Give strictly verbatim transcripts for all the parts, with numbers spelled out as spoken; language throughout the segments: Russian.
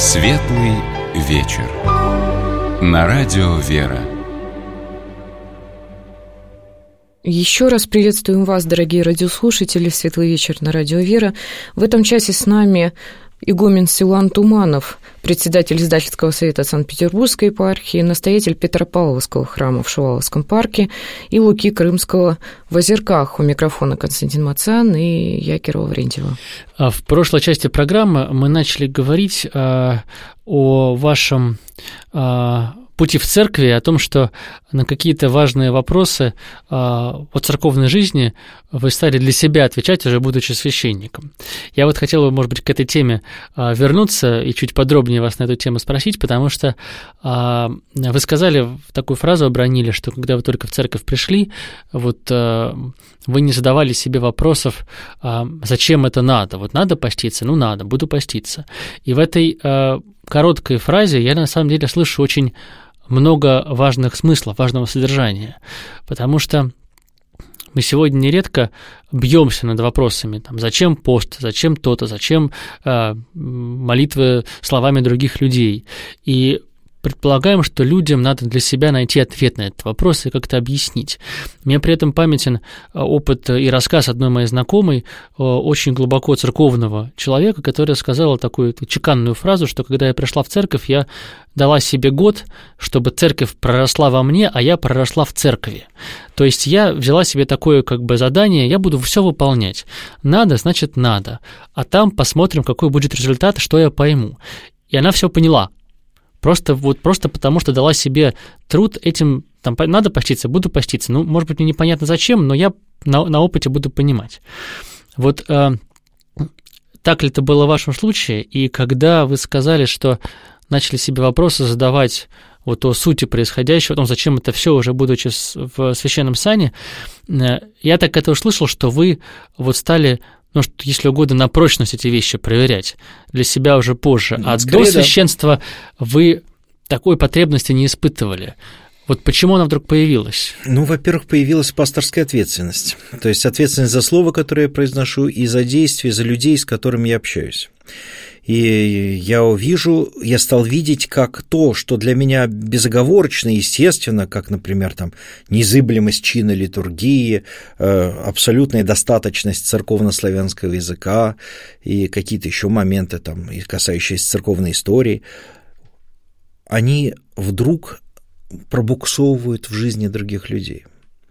Светлый вечер. На радио «Вера». Еще раз приветствуем вас, дорогие радиослушатели, в «Светлый вечер» на радио «Вера». В этом часе с нами игумен Силуан Туманов, председатель издательского совета Санкт-Петербургской епархии, настоятель Петропавловского храма в Шуваловском парке и Луки Крымского в Озерках. У микрофона Константин Мацан и я, Кира Лаврентьева. В прошлой части программы мы начали говорить о вашем пути в церкви, о том, что на какие-то важные вопросы о церковной жизни вы стали для себя отвечать, уже будучи священником. Я вот хотел бы, может быть, к этой теме вернуться и чуть подробнее вас на эту тему спросить, потому что вы сказали, такую фразу обронили, что когда вы только в церковь пришли, вот вы не задавали себе вопросов, зачем это надо. Вот надо поститься? Ну, надо, буду поститься. И в этой короткой фразе я, на самом деле, слышу очень много важных смыслов, важного содержания, потому что мы сегодня нередко бьемся над вопросами, там, зачем пост, зачем то-то, зачем э, молитвы словами других людей, и предполагаем, что людям надо для себя найти ответ на этот вопрос и как-то объяснить. Мне при этом памятен опыт и рассказ одной моей знакомой, очень глубоко церковного человека, которая сказала такую чеканную фразу, что когда я пришла в церковь, я дала себе год, чтобы церковь проросла во мне, а я проросла в церкви. То есть я взяла себе такое как бы задание, я буду все выполнять. Надо, значит, надо. А там посмотрим, какой будет результат, что я пойму. И она все поняла. Просто, вот, просто потому, что дала себе труд этим, там, надо поститься, буду поститься. Ну, может быть, мне непонятно зачем, но я на, на опыте буду понимать. Вот э, так ли это было в вашем случае? И когда вы сказали, что начали себе вопросы задавать вот о сути происходящего, о том, зачем это все, уже будучи в священном сане, э, я так это услышал, что вы вот стали... ну, что, если угодно, на прочность эти вещи проверять для себя уже позже. А Скорее, до священства да. вы такой потребности не испытывали. Вот почему она вдруг появилась? Ну, во-первых, появилась пасторская ответственность. То есть ответственность за слово, которое я произношу, и за действия, за людей, с которыми я общаюсь. И я увижу, я стал видеть, как то, что для меня безоговорочно и естественно, как, например, там, незыблемость чина литургии, абсолютная достаточность церковно-славянского языка и какие-то еще моменты, там, касающиеся церковной истории, они вдруг пробуксовывают в жизни других людей.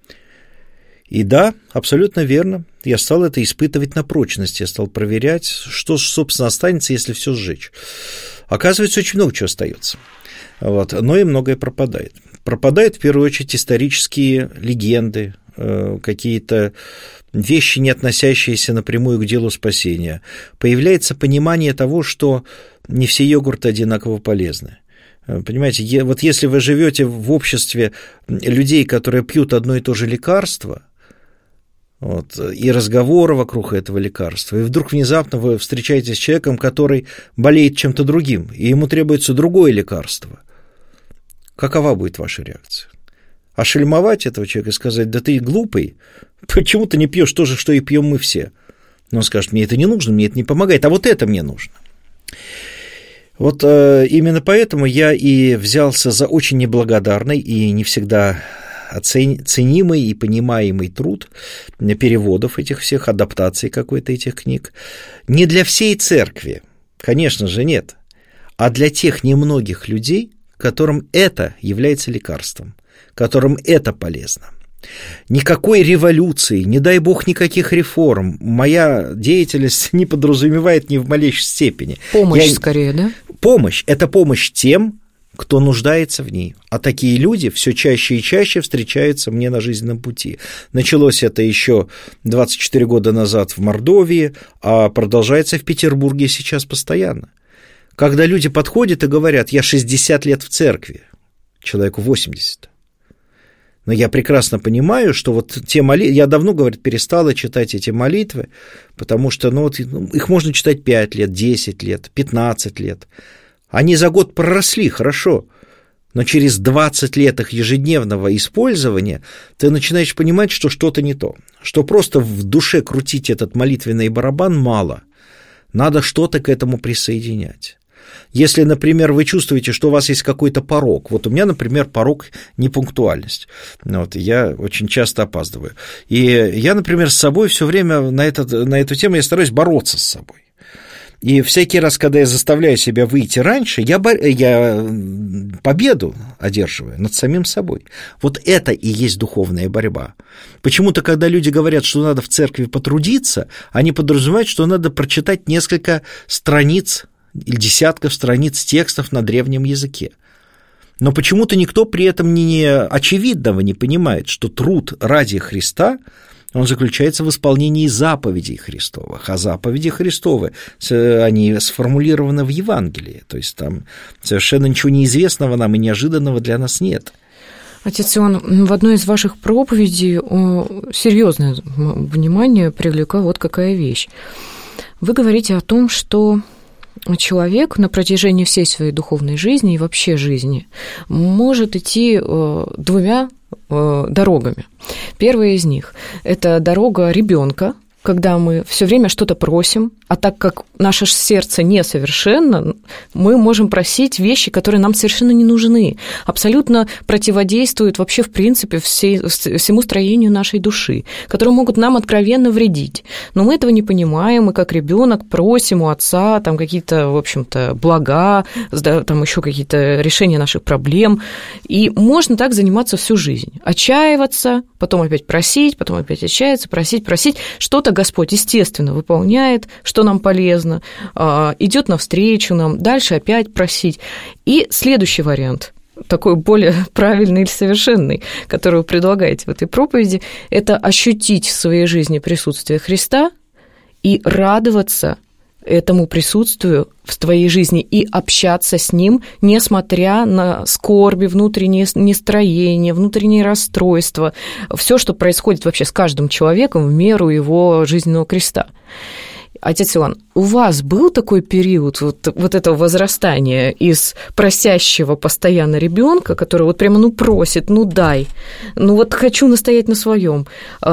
И да, абсолютно верно, я стал это испытывать на прочность, я стал проверять, что, собственно, останется, если все сжечь. Оказывается, очень много чего остается, вот, но и многое пропадает. Пропадают, в первую очередь, исторические легенды, какие-то вещи, не относящиеся напрямую к делу спасения. Появляется понимание того, что не все йогурты одинаково полезны. Понимаете, вот если вы живете в обществе людей, которые пьют одно и то же лекарство, вот, и разговоры вокруг этого лекарства, и вдруг внезапно вы встречаетесь с человеком, который болеет чем-то другим, и ему требуется другое лекарство, какова будет ваша реакция? Ошельмовать этого человека и сказать: да ты глупый, почему ты не пьешь то же, что и пьем мы все? Но он скажет: мне это не нужно, мне это не помогает, а вот это мне нужно. Вот э, именно поэтому я и взялся за очень неблагодарный и не всегда ценимый и понимаемый труд переводов этих всех, адаптаций какой-то этих книг. Не для всей церкви, конечно же, нет, а для тех немногих людей, которым это является лекарством, которым это полезно. Никакой революции, не дай бог никаких реформ, моя деятельность не подразумевает ни в малейшей степени. Помощь Я... скорее, да? Помощь – это помощь тем, кто нуждается в ней. А такие люди все чаще и чаще встречаются мне на жизненном пути. Началось это еще двадцать четыре года назад в Мордовии, а продолжается в Петербурге сейчас постоянно. Когда люди подходят и говорят: я шестьдесят лет в церкви, человеку восемьдесят. Но я прекрасно понимаю, что вот те молитвы, я давно, говорит, перестала читать эти молитвы, потому что ну, вот, их можно читать пять лет, десять лет, пятнадцать лет. Они за год проросли, хорошо, но через двадцать лет их ежедневного использования ты начинаешь понимать, что что-то не то, что просто в душе крутить этот молитвенный барабан мало, надо что-то к этому присоединять. Если, например, вы чувствуете, что у вас есть какой-то порок, вот у меня, например, порок непунктуальность, вот, я очень часто опаздываю, и я, например, с собой все время на, этот, на эту тему я стараюсь бороться с собой. И всякий раз, когда я заставляю себя выйти раньше, я, бо... я победу одерживаю над самим собой. Вот это и есть духовная борьба. Почему-то, когда люди говорят, что надо в церкви потрудиться, они подразумевают, что надо прочитать несколько страниц или десятков страниц текстов на древнем языке. Но почему-то никто при этом не очевидного не понимает, что труд ради Христа он заключается в исполнении заповедей Христовых, а заповеди Христовы, они сформулированы в Евангелии, то есть там совершенно ничего неизвестного нам и неожиданного для нас нет. Отец Иоанн, в одной из ваших проповедей серьезное внимание привлекла вот какая вещь. Вы говорите о том, что человек на протяжении всей своей духовной жизни и вообще жизни может идти двумя дорогами. Первая из них – это дорога ребенка, когда мы все время что-то просим, а так как наше сердце несовершенно, мы можем просить вещи, которые нам совершенно не нужны, абсолютно противодействуют вообще, в принципе, всей, всему строению нашей души, которые могут нам откровенно вредить. Но мы этого не понимаем, и как ребенок просим у отца там какие-то, в общем-то, блага, там еще какие-то решения наших проблем, и можно так заниматься всю жизнь. Отчаиваться, потом опять просить, потом опять отчаиваться, просить, просить, что-то Господь, естественно, выполняет, что нам полезно, идет навстречу нам, дальше опять просить. И следующий вариант, такой более правильный или совершенный, который вы предлагаете в этой проповеди, это ощутить в своей жизни присутствие Христа и радоваться этому присутствию в твоей жизни и общаться с ним, несмотря на скорби, внутреннее нестроение, внутренние расстройства, все, что происходит вообще с каждым человеком в меру его жизненного креста. Отец Иоанн, у вас был такой период вот, вот этого возрастания из просящего постоянно ребенка, который вот прямо ну просит, ну дай, ну вот хочу настоять на своем,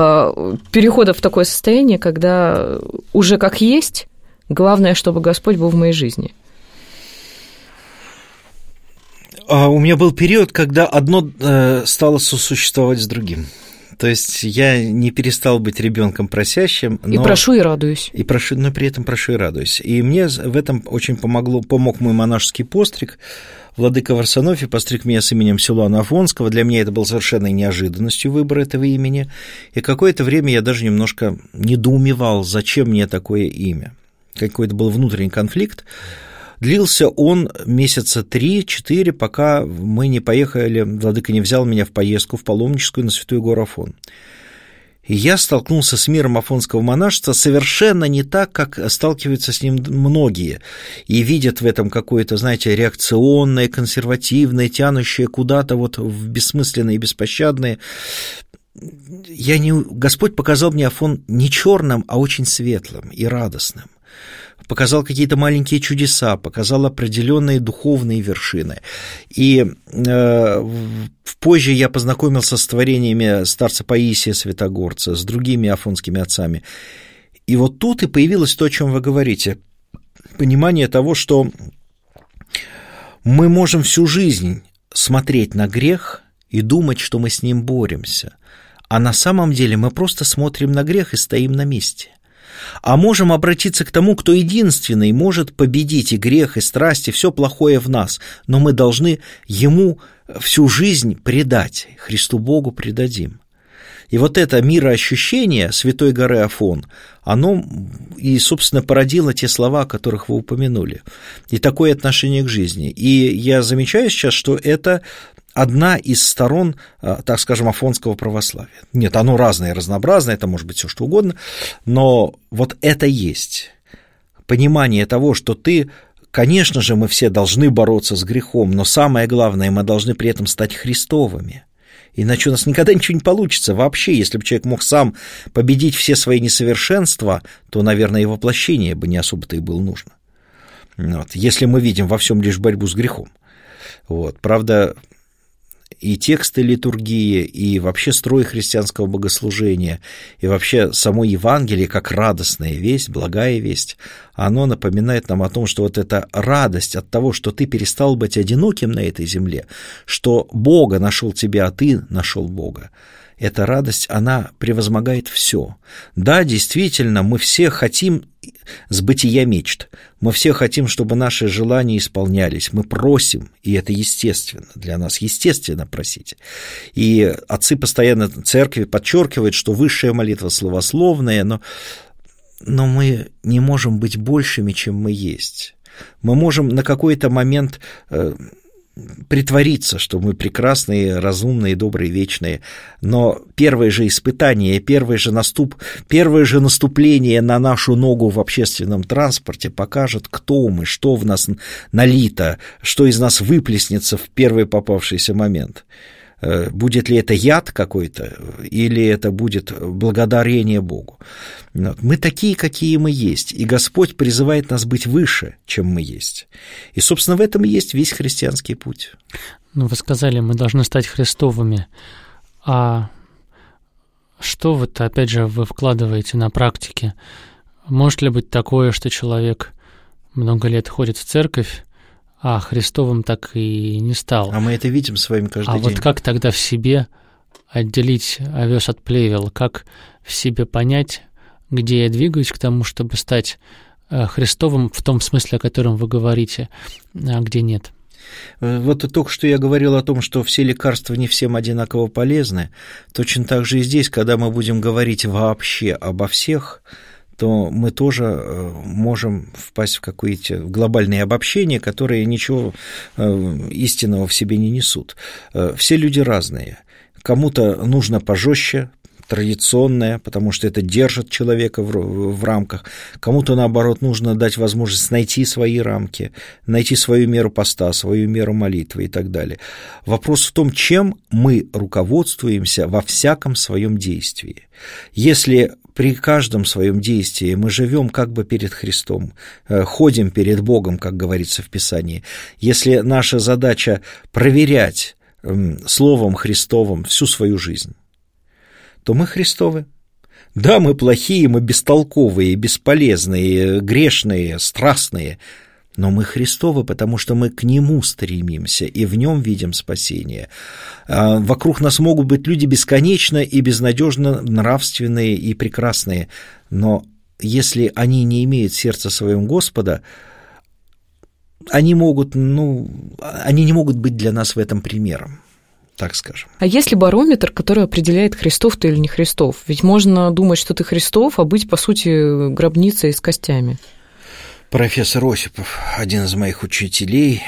перехода в такое состояние, когда уже как есть, главное, чтобы Господь был в моей жизни? У меня был период, когда одно стало сосуществовать с другим. То есть я не перестал быть ребенком просящим. Но... И прошу, и радуюсь. И прошу, но при этом прошу и радуюсь. И мне в этом очень помогло, помог мой монашеский постриг. Владыка Варсонофий постриг меня с именем Силуана Афонского. Для меня это было совершенной неожиданностью выбор этого имени. И какое-то время я даже немножко недоумевал, зачем мне такое имя. Какой-то был внутренний конфликт. Длился он месяца три-четыре, пока мы не поехали, владыка не взял меня в поездку в паломническую на Святую гору Афон. И я столкнулся с миром афонского монашества совершенно не так, как сталкиваются с ним многие, и видят в этом какое-то, знаете, реакционное, консервативное, тянущее куда-то вот в бессмысленное и беспощадное. Я не... Господь показал мне Афон не черным, а очень светлым и радостным. Показал какие-то маленькие чудеса, показал определенные духовные вершины. И э, позже я познакомился с творениями старца Паисия Святогорца, с другими афонскими отцами. И вот тут и появилось то, о чем вы говорите. Понимание того, что мы можем всю жизнь смотреть на грех и думать, что мы с ним боремся. А на самом деле мы просто смотрим на грех и стоим на месте. А можем обратиться к тому, кто единственный может победить и грех, и страсть, и все плохое в нас, но мы должны ему всю жизнь предать, Христу Богу предадим. И вот это мироощущение Святой горы Афон, оно и, собственно, породило те слова, о которых вы упомянули, и такое отношение к жизни. И я замечаю сейчас, что это одна из сторон, так скажем, афонского православия. Нет, оно разное, разнообразное, это может быть все что угодно, но вот это есть. Понимание того, что ты, конечно же, мы все должны бороться с грехом, но самое главное, мы должны при этом стать Христовыми. Иначе у нас никогда ничего не получится. Вообще, если бы человек мог сам победить все свои несовершенства, то, наверное, и воплощение бы не особо-то и было нужно. Вот. Если мы видим во всем лишь борьбу с грехом. Вот. Правда, и тексты литургии, и вообще строй христианского богослужения, и вообще само Евангелие как радостная весть, благая весть, оно напоминает нам о том, что вот эта радость от того, что ты перестал быть одиноким на этой земле, что Бога нашел тебя, а ты нашел Бога. Эта радость, она превозмогает все. Да, действительно, мы все хотим с бытия мечт. Мы все хотим, чтобы наши желания исполнялись. Мы просим, и это естественно, для нас естественно просить. И отцы постоянно церкви подчеркивают, что высшая молитва словословная, но, но мы не можем быть большими, чем мы есть. Мы можем на какой-то момент притвориться, что мы прекрасные, разумные, добрые, вечные, но первое же испытание, первое же, наступ, первое же наступление на нашу ногу в общественном транспорте покажет, кто мы, что в нас налито, что из нас выплеснется в первый попавшийся момент. Будет ли это яд какой-то, или это будет благодарение Богу. Мы такие, какие мы есть, и Господь призывает нас быть выше, чем мы есть. И, собственно, в этом и есть весь христианский путь. Ну, вы сказали, мы должны стать Христовыми. А что вот, опять же, вы вкладываете на практике? Может ли быть такое, что человек много лет ходит в церковь, а Христовым так и не стал? А мы это видим с вами каждый а день. А вот как тогда в себе отделить овес от плевел? Как в себе понять, где я двигаюсь к тому, чтобы стать Христовым в том смысле, о котором вы говорите, а где нет? Вот только что я говорил о том, что все лекарства не всем одинаково полезны. Точно так же и здесь, когда мы будем говорить вообще обо всех, то мы тоже можем впасть в какие-то глобальные обобщения, которые ничего истинного в себе не несут. Все люди разные. Кому-то нужно пожестче, традиционное, потому что это держит человека в, в рамках. Кому-то, наоборот, нужно дать возможность найти свои рамки, найти свою меру поста, свою меру молитвы и так далее. Вопрос в том, чем мы руководствуемся во всяком своем действии. Если при каждом своем действии мы живем как бы перед Христом, ходим перед Богом, как говорится в Писании, если наша задача проверять Словом Христовым всю свою жизнь, то мы Христовы. Да, мы плохие, мы бестолковые, бесполезные, грешные, страстные, но мы Христовы, потому что мы к Нему стремимся и в Нем видим спасение. Вокруг нас могут быть люди бесконечно и безнадежно нравственные и прекрасные, но если они не имеют сердца своего Господа, они могут, ну, они не могут быть для нас в этом примером, так скажем. А есть ли барометр, который определяет, Христов ты или не Христов? Ведь можно думать, что ты Христов, а быть, по сути, гробницей с костями. Профессор Осипов, один из моих учителей,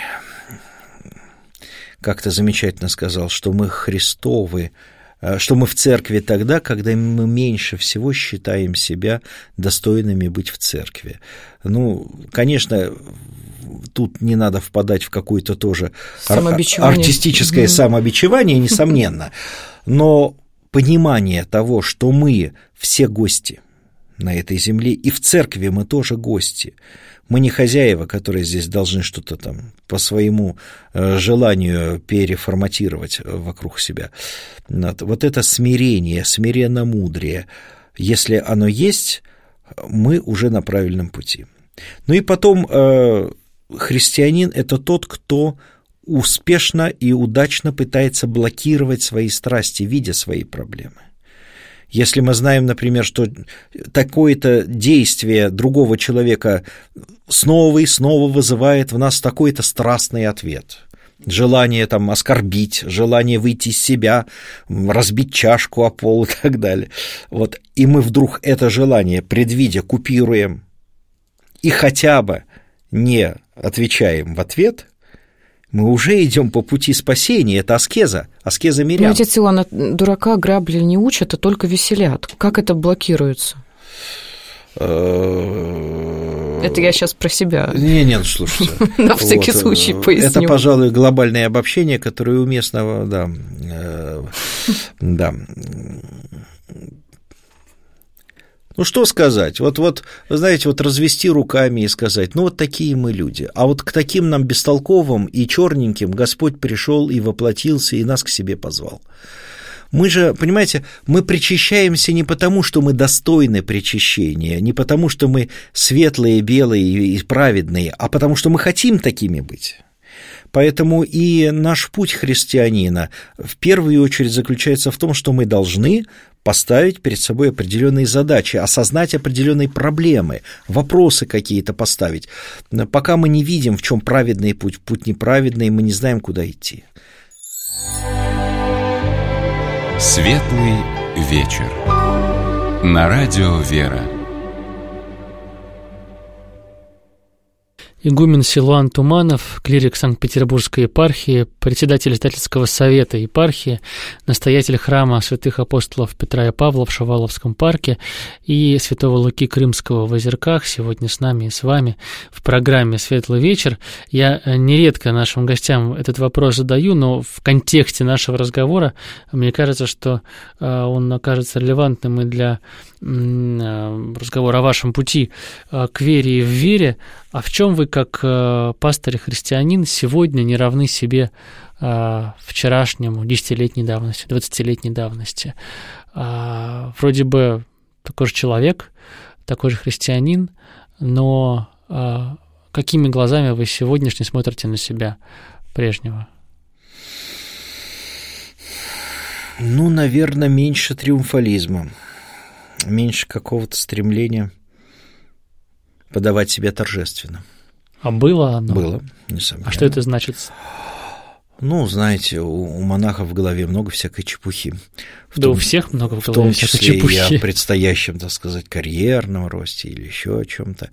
как-то замечательно сказал, что мы Христовы, что мы в церкви тогда, когда мы меньше всего считаем себя достойными быть в церкви. Ну, конечно, тут не надо впадать в какое-то тоже артистическое mm-hmm. самобичевание, несомненно, но понимание того, что мы все гости на этой земле, и в церкви мы тоже гости. Мы не хозяева, которые здесь должны что-то там по своему желанию переформатировать вокруг себя. Вот это смирение, смиренно-мудрее, если оно есть, мы уже на правильном пути. Ну и потом христианин – это тот, кто успешно и удачно пытается блокировать свои страсти, видя свои проблемы. Если мы знаем, например, что такое-то действие другого человека снова и снова вызывает в нас такой-то страстный ответ, желание там оскорбить, желание выйти из себя, разбить чашку о пол и так далее, вот, и мы вдруг это желание, предвидя, купируем и хотя бы не отвечаем в ответ, мы уже идем по пути спасения, это аскеза, аскеза мирян. Но, отец Иоанн, дурака грабли не учат, а только веселят. Как это блокируется? Это я сейчас про себя. Не, нет, слушайте. На всякий случай поясню. Это, пожалуй, глобальное обобщение, которое уместно, да, да. Ну, что сказать? Вот, вот, вы знаете, вот развести руками и сказать, ну, вот такие мы люди. А вот к таким нам бестолковым и черненьким Господь пришел и воплотился, и нас к себе позвал. Мы же, понимаете, мы причащаемся не потому, что мы достойны причащения, не потому, что мы светлые, белые и праведные, а потому, что мы хотим такими быть. Поэтому и наш путь христианина в первую очередь заключается в том, что мы должны поставить перед собой определенные задачи, осознать определенные проблемы, вопросы какие-то поставить. Пока мы не видим, в чем праведный путь, путь неправедный, мы не знаем, куда идти. Светлый вечер. На радио «Вера». Игумен Силуан Туманов, клирик Санкт-Петербургской епархии, председатель издательского совета епархии, настоятель храма святых апостолов Петра и Павла в Шуваловском парке и святого Луки Крымского в Озерках, сегодня с нами и с вами в программе «Светлый вечер». Я нередко нашим гостям этот вопрос задаю, но в контексте нашего разговора мне кажется, что он окажется релевантным и для разговора о вашем пути к вере и в вере. А в чем вы, как пастырь и христианин, сегодня не равны себе вчерашнему, десятилетней давности, двадцатилетней давности? Вроде бы такой же человек, такой же христианин, но какими глазами вы сегодняшне смотрите на себя прежнего? Ну, наверное, меньше триумфализма, меньше какого-то стремления подавать себя торжественно. А было оно? Было, несомненно. А что это значит? Ну, знаете, у, у монахов в голове много всякой чепухи. В да том, у всех много в голове. В том числе и о предстоящем, так сказать, карьерном росте или еще о чем-то.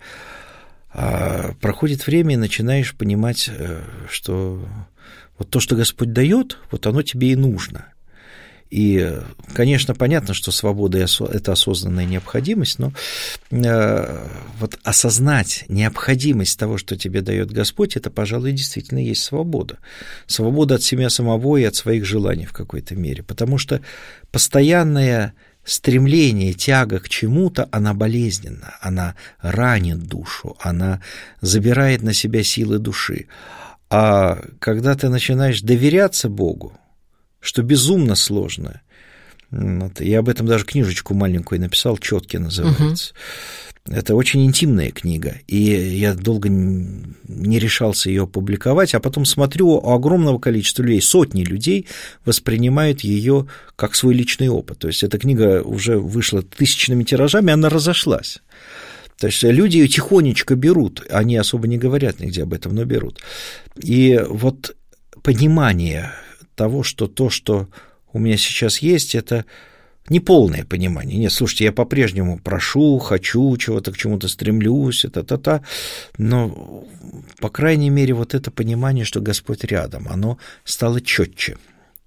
А проходит время, и начинаешь понимать, что вот то, что Господь дает, вот оно тебе и нужно. И, конечно, понятно, что свобода – это осознанная необходимость, но э, вот осознать необходимость того, что тебе дает Господь, это, пожалуй, действительно есть свобода. Свобода от себя самого и от своих желаний в какой-то мере, потому что постоянное стремление, тяга к чему-то, она болезненна, она ранит душу, она забирает на себя силы души. А когда ты начинаешь доверяться Богу, что безумно сложно. Вот, я об этом даже книжечку маленькую написал, «Чётки» называется. Uh-huh. Это очень интимная книга, и я долго не решался ее опубликовать, а потом смотрю, у огромного количества людей, сотни людей воспринимают ее как свой личный опыт. То есть эта книга уже вышла тысячными тиражами, она разошлась. То есть люди ее тихонечко берут, они особо не говорят нигде об этом, но берут. И вот понимание того, что то, что у меня сейчас есть, это неполное понимание. Нет, слушайте, я по-прежнему прошу, хочу чего-то, к чему-то стремлюсь, та-та-та, но, по крайней мере, вот это понимание, что Господь рядом, оно стало четче.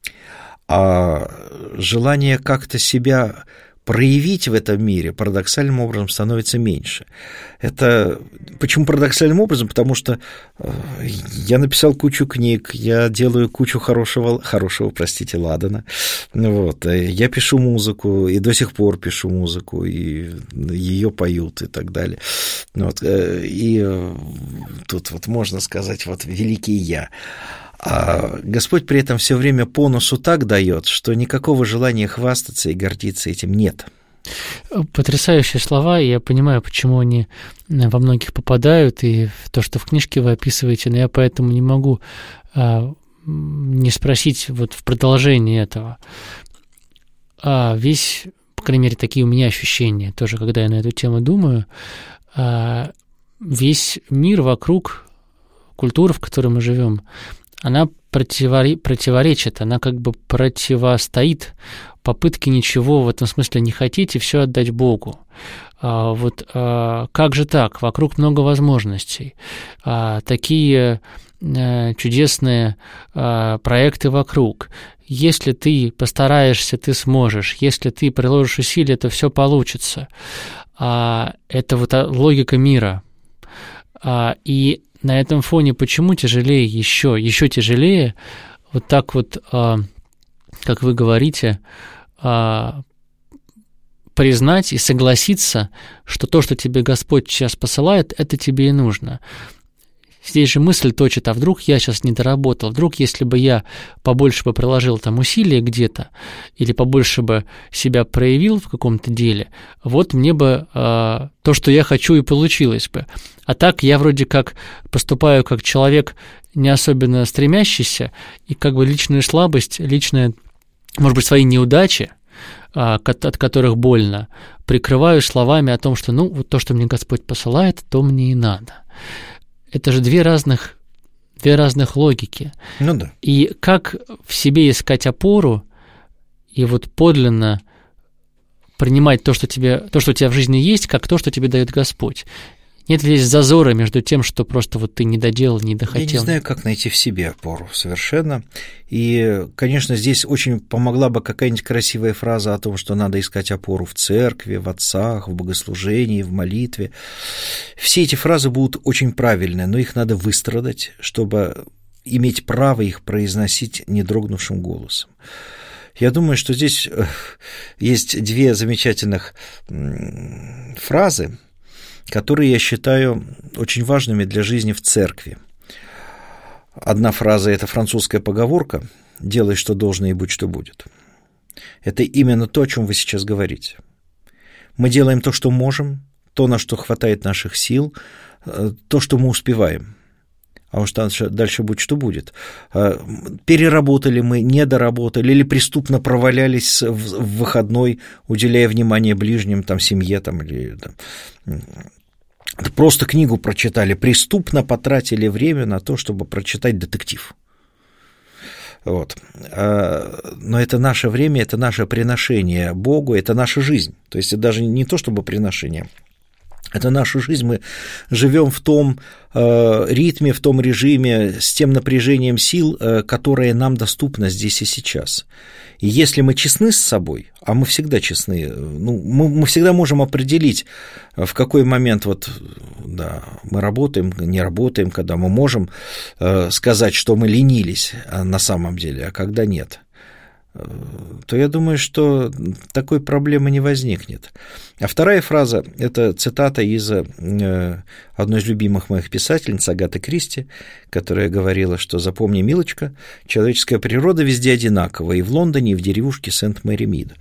А желание как-то себя проявить в этом мире парадоксальным образом становится меньше. Это почему парадоксальным образом? Потому что я написал кучу книг, я делаю кучу хорошего, хорошего, простите, ладана. Вот. Я пишу музыку, и до сих пор пишу музыку, и ее поют, и так далее. Вот. И тут вот можно сказать, вот великий я. А Господь при этом все время по носу так дает, что никакого желания хвастаться и гордиться этим нет. Потрясающие слова, и я понимаю, почему они во многих попадают, и то, что в книжке вы описываете, но я поэтому не могу а, не спросить вот в продолжении этого. А весь, по крайней мере, такие у меня ощущения, тоже, когда я на эту тему думаю, а, весь мир вокруг, культуры, в которой мы живем, она противоречит, она как бы противостоит попытке ничего в этом смысле не хотеть и все отдать Богу. А, вот а, как же так? Вокруг много возможностей. А, такие а, чудесные а, проекты вокруг. Если ты постараешься, ты сможешь. Если ты приложишь усилия, то все получится. А, это вот логика мира. А, и на этом фоне почему тяжелее еще, еще тяжелее вот так вот, как вы говорите, признать и согласиться, что то, что тебе Господь сейчас посылает, это тебе и нужно. Здесь же мысль точит, а вдруг я сейчас не доработал, вдруг если бы я побольше бы приложил там усилия где-то, или побольше бы себя проявил в каком-то деле, вот мне бы э, то, что я хочу, и получилось бы. А так я вроде как поступаю как человек не особенно стремящийся, и как бы личную слабость, личные, может быть, свои неудачи, э, от которых больно, прикрываю словами о том, что ну вот то, что мне Господь посылает, то мне и надо. Это же две разных, две разных логики. Ну да. И как в себе искать опору и вот подлинно принимать то, что, тебе, то, что у тебя в жизни есть, как то, что тебе дает Господь. Нет ли здесь зазора между тем, что просто вот ты не доделал, не дохотел? Я не знаю, как найти в себе опору совершенно. И, конечно, здесь очень помогла бы какая-нибудь красивая фраза о том, что надо искать опору в церкви, в отцах, в богослужении, в молитве. Все эти фразы будут очень правильные, но их надо выстрадать, чтобы иметь право их произносить недрогнувшим голосом. Я думаю, что здесь есть две замечательных фразы, которые я считаю очень важными для жизни в церкви. Одна фраза – это французская поговорка «делай, что должно, и будь, что будет». Это именно то, о чем вы сейчас говорите. Мы делаем то, что можем, то, на что хватает наших сил, то, что мы успеваем. А уж дальше, дальше будь, что будет. Переработали мы, недоработали или преступно провалялись в выходной, уделяя внимание ближним, там, семье, там, или там, просто книгу прочитали, преступно потратили время на то, чтобы прочитать детектив. Вот. Но это наше время, это наше приношение Богу, это наша жизнь. То есть это даже не то, чтобы приношение. Это наша жизнь, мы живем в том э, ритме, в том режиме, с тем напряжением сил, э, которое нам доступно здесь и сейчас. И если мы честны с собой, а мы всегда честны, ну, мы, мы всегда можем определить, в какой момент вот, да, мы работаем, не работаем, когда мы можем э, сказать, что мы ленились на самом деле, а когда нет, то я думаю, что такой проблемы не возникнет. А вторая фраза – это цитата из одной из любимых моих писательниц Агаты Кристи, которая говорила, что «Запомни, милочка, человеческая природа везде одинакова, и в Лондоне, и в деревушке Сент-Мэри-Мид».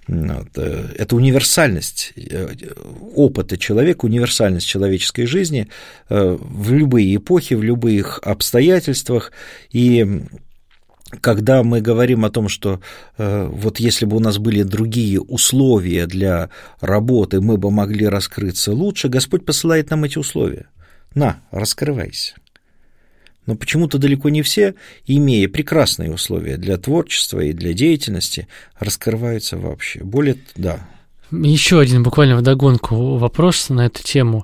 Это универсальность опыта человека, универсальность человеческой жизни в любые эпохи, в любых обстоятельствах. И когда мы говорим о том, что э, вот если бы у нас были другие условия для работы, мы бы могли раскрыться лучше, Господь посылает нам эти условия. На, раскрывайся. Но почему-то далеко не все, имея прекрасные условия для творчества и для деятельности, раскрываются вообще. Более, да. Еще один буквально вдогонку вопрос на эту тему.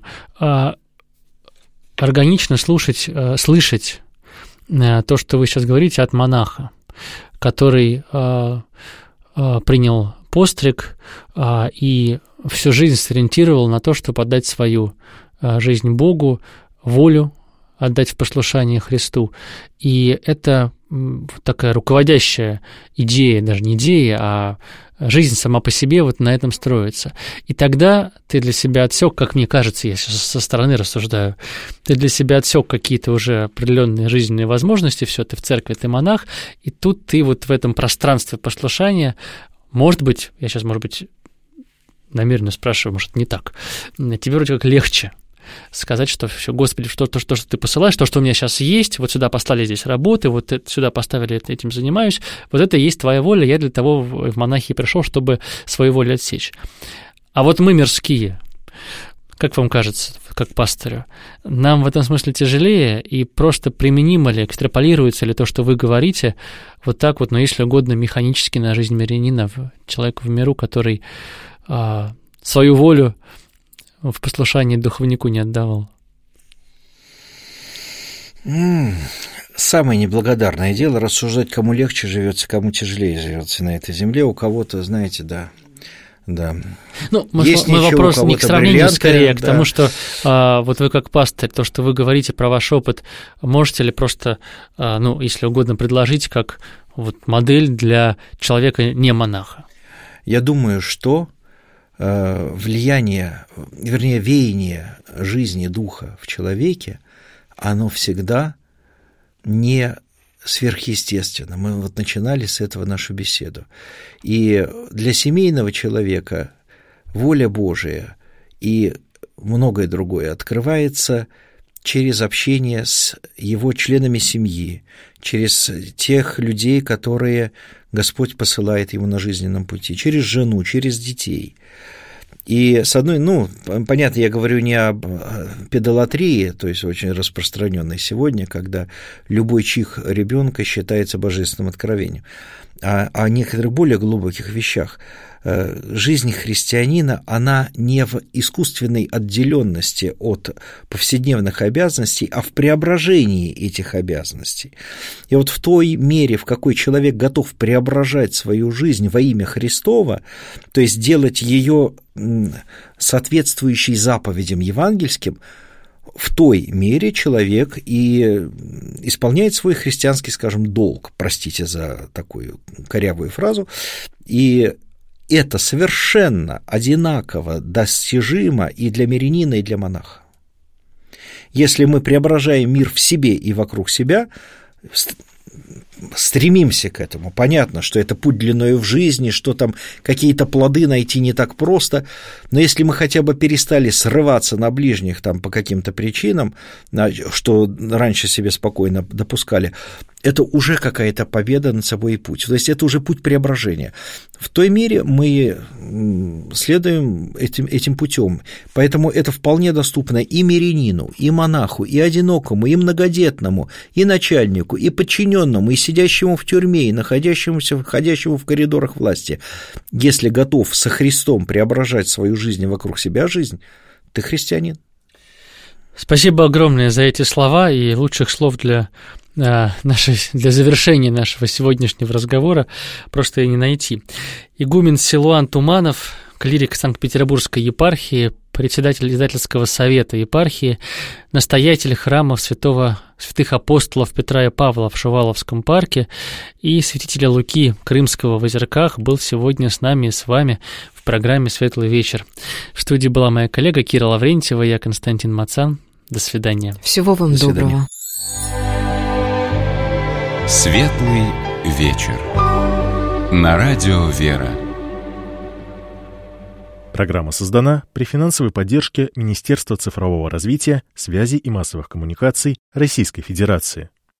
Органично слушать, слышать то, что вы сейчас говорите, от монаха, который э, э, принял постриг э, и всю жизнь сориентировал на то, чтобы отдать свою э, жизнь Богу, волю отдать в послушание Христу. И это такая руководящая идея, даже не идея, а жизнь сама по себе вот на этом строится. И тогда ты для себя отсек, как мне кажется, я сейчас со стороны рассуждаю, ты для себя отсек какие-то уже определенные жизненные возможности, все, ты в церкви, ты монах, и тут ты вот в этом пространстве послушания, может быть, я сейчас, может быть, намеренно спрашиваю, может, не так, тебе вроде как легче сказать, что все, Господи, что, то, что, что ты посылаешь, то, что у меня сейчас есть, вот сюда послали здесь работы, вот это, сюда поставили, этим занимаюсь, вот это и есть твоя воля, я для того в монахи пришел, чтобы свою волю отсечь. А вот мы мирские, как вам кажется, как пастырю, нам в этом смысле тяжелее, и просто применимо ли, экстраполируется ли то, что вы говорите, вот так вот, но если угодно, механически на жизнь мирянина, человека в миру, который а, свою волю в послушании духовнику не отдавал? Самое неблагодарное дело рассуждать, кому легче живется, кому тяжелее живется на этой земле. У кого-то, знаете, да, да. Ну, мой, мой вопрос не к сравнению, скорее, да. К тому, что а, вот вы как пастырь, то, что вы говорите про ваш опыт, можете ли просто, а, ну, если угодно, предложить как вот модель для человека не монаха? Я думаю, что влияние, вернее, веяние жизни духа в человеке, оно всегда не сверхъестественно. Мы вот начинали с этого нашу беседу. И для семейного человека воля Божия и многое другое открывается через общение с его членами семьи, через тех людей, которые Господь посылает ему на жизненном пути, через жену, через детей. И с одной, ну, понятно, я говорю не об педалатрии, то есть очень распространенной сегодня, когда любой чих ребенка считается божественным откровением, а о некоторых более глубоких вещах. Жизнь христианина, она не в искусственной отделенности от повседневных обязанностей, а в преображении этих обязанностей. И вот в той мере, в какой человек готов преображать свою жизнь во имя Христова, то есть делать ее соответствующей заповедям евангельским, в той мере человек и исполняет свой христианский, скажем, долг, простите за такую корявую фразу, и это совершенно одинаково достижимо и для мирянина, и для монаха. Если мы преображаем мир в себе и вокруг себя, стремимся к этому. Понятно, что это путь длиною в жизни, что там какие-то плоды найти не так просто, но если мы хотя бы перестали срываться на ближних там по каким-то причинам, что раньше себе спокойно допускали, это уже какая-то победа над собой и путь. То есть это уже путь преображения. В той мере мы следуем этим, этим путем. Поэтому это вполне доступно и мирянину, и монаху, и одинокому, и многодетному, и начальнику, и подчиненному, и сидящему в тюрьме, и находящемуся, ходящему в коридорах власти. Если готов со Христом преображать свою жизнь и вокруг себя жизнь, ты христианин. Спасибо огромное за эти слова, и лучших слов для, нашей, для завершения нашего сегодняшнего разговора просто и не найти. Игумен Силуан Туманов, клирик Санкт-Петербургской епархии, председатель издательского совета епархии, настоятель храма святого, святых апостолов Петра и Павла в Шуваловском парке и святителя Луки Крымского в Озерках, был сегодня с нами и с вами в программе «Светлый вечер». В студии была моя коллега Кира Лаврентьева, я Константин Мацан. До свидания. Всего вам До доброго. «Светлый вечер» на радио «Вера». Программа создана при финансовой поддержке Министерства цифрового развития, связи и массовых коммуникаций Российской Федерации.